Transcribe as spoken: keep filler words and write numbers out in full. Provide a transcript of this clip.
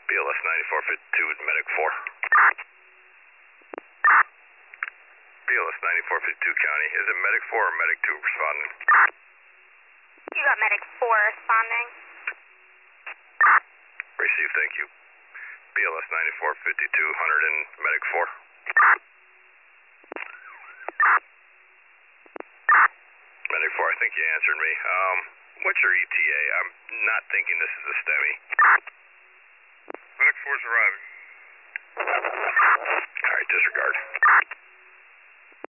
B L S ninety-four fifty-two, Medic four. B L S ninety-four fifty-two County, is it Medic four or Medic two responding? You got Medic four responding. Receive, thank you. B L S ninety-four fifty-two, one hundred and Medic four. Medic four, I think you answered me. Um, what's your E T A? I'm not thinking this is a STEMI. Medic four's arriving. Alright, disregard.